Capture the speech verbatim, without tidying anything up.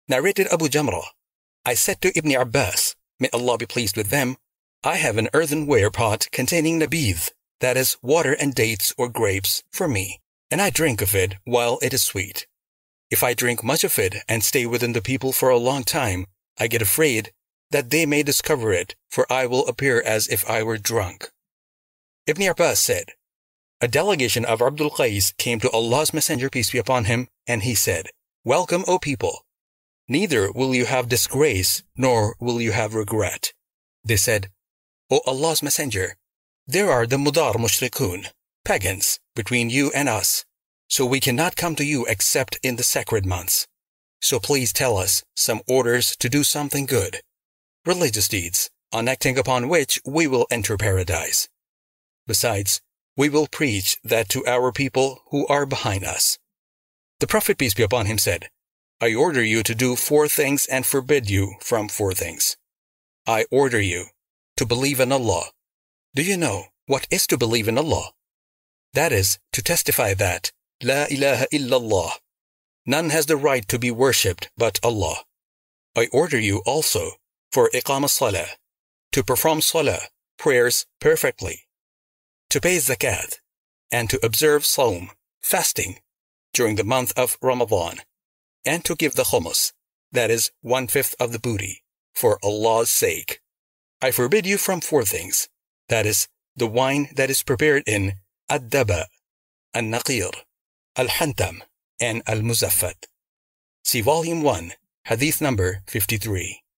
Narrated Abu Jamrah, I said to Ibn Abbas, may Allah be pleased with them, I have an earthenware pot containing nabidh, that is, water and dates or grapes, for me, and I drink of it while it is sweet. If I drink much of it and stay within the people for a long time, I get afraid that they may discover it, for I will appear as if I were drunk. Ibn Abbas said, a delegation of Abdul Qais came to Allah's Messenger, peace be upon him, and he said, Welcome, O people! Neither will you have disgrace, nor will you have regret. They said, O Allah's Messenger, there are the Mudar Mushrikun, pagans, between you and us, so we cannot come to you except in the sacred months. So please tell us some orders to do something good, religious deeds, on acting upon which we will enter paradise. Besides, we will preach that to our people who are behind us. The Prophet, peace be upon him, said, I order you to do four things and forbid you from four things. I order you to believe in Allah. Do you know what is to believe in Allah? That is, to testify that La ilaha illallah, none has the right to be worshipped but Allah. I order you also for iqam as-salah, to perform salah, prayers, perfectly, to pay zakat, and to observe sawm, fasting, during the month of Ramadan, and to give the khumus, that is, one-fifth of the booty, for Allah's sake. I forbid you from four things, that is, the wine that is prepared in ad-daba, al-naqir, al-hantam, and al-muzaffat. See Volume one, Hadith number fifty-three.